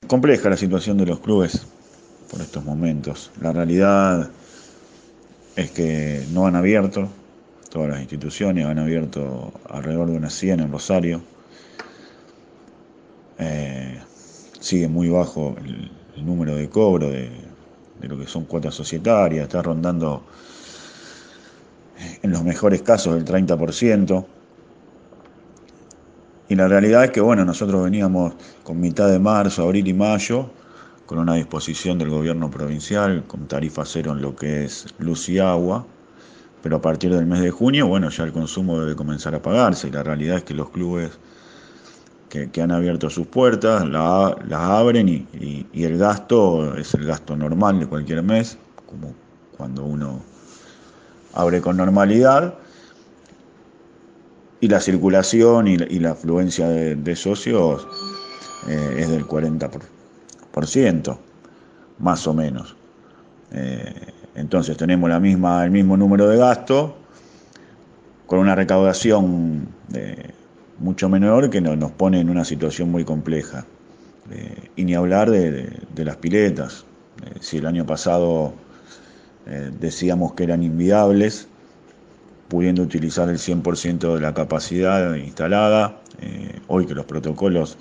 Compleja la situación de los clubes por estos momentos. La realidad es que no han abierto, todas las instituciones han abierto alrededor de unas 100 en Rosario. Eh, Sigue muy bajo el número de cobro de lo que son cuotas societarias, está rondando en los mejores casos el 30%. Y la realidad es que, bueno, nosotros veníamos con mitad de marzo, abril y mayo, con una disposición del gobierno provincial, con tarifa cero en lo que es luz y agua, pero a partir del mes de junio, bueno, ya el consumo debe comenzar a pagarse, y la realidad es que los clubes que han abierto sus puertas las abren y el gasto es el gasto normal de cualquier mes, como cuando uno abre con normalidad, y la circulación y la afluencia de socios es del 40%, más o menos. Entonces tenemos el mismo número de gasto con una recaudación mucho menor que nos pone en una situación muy compleja. Y ni hablar de las piletas. Si el año pasado decíamos que eran inviables, pudiendo utilizar el 100% de la capacidad instalada, hoy que los protocolos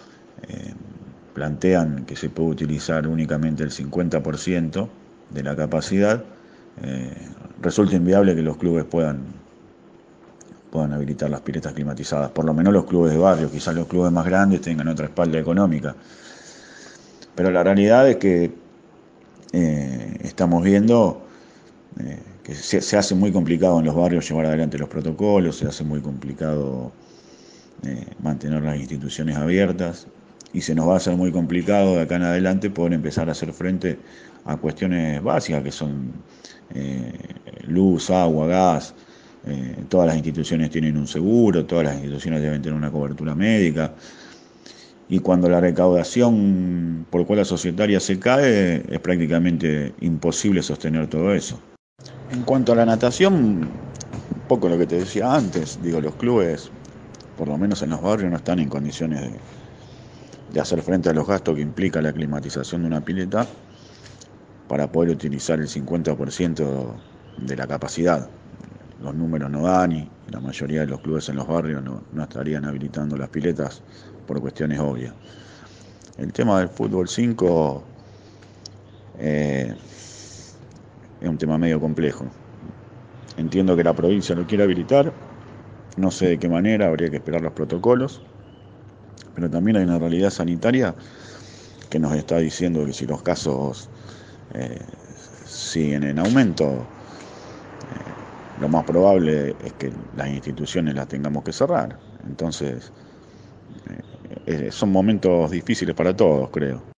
plantean que se puede utilizar únicamente el 50% de la capacidad, resulta inviable que los clubes puedan habilitar las piletas climatizadas, por lo menos los clubes de barrio. Quizás los clubes más grandes tengan otra espalda económica, pero la realidad es que estamos viendo que se hace muy complicado en los barrios llevar adelante los protocolos, se hace muy complicado mantener las instituciones abiertas, y se nos va a hacer muy complicado de acá en adelante poder empezar a hacer frente a cuestiones básicas que son luz, agua, gas. Todas las instituciones tienen un seguro, todas las instituciones deben tener una cobertura médica, y cuando la recaudación por cuota societaria se cae, es prácticamente imposible sostener todo eso. En cuanto a la natación, un poco lo que te decía antes, digo, los clubes, por lo menos en los barrios, no están en condiciones de hacer frente a los gastos que implica la climatización de una pileta para poder utilizar el 50% de la capacidad. Los números no dan, y la mayoría de los clubes en los barrios no estarían habilitando las piletas por cuestiones obvias. El tema del fútbol 5 es un tema medio complejo. Entiendo que la provincia lo quiere habilitar, no sé de qué manera, habría que esperar los protocolos, pero también hay una realidad sanitaria que nos está diciendo que si los casos eh, siguen en aumento, lo más probable es que las instituciones las tengamos que cerrar. Entonces, son momentos difíciles para todos, creo.